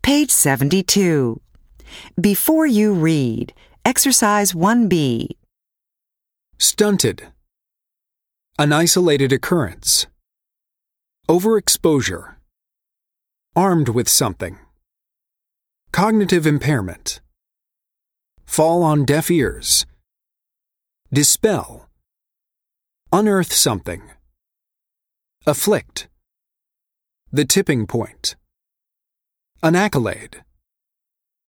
Page 72. Before you read, exercise 1B. Stunted. An isolated occurrence. Overexposure. Armed with something. Cognitive impairment. Fall on deaf ears. Dispel. Unearth something. Afflict. The tipping point. An accolade.